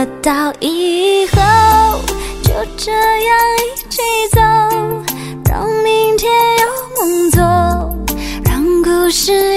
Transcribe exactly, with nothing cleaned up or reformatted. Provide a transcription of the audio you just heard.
得到以后，就这样一起走，让明天有梦做，让故事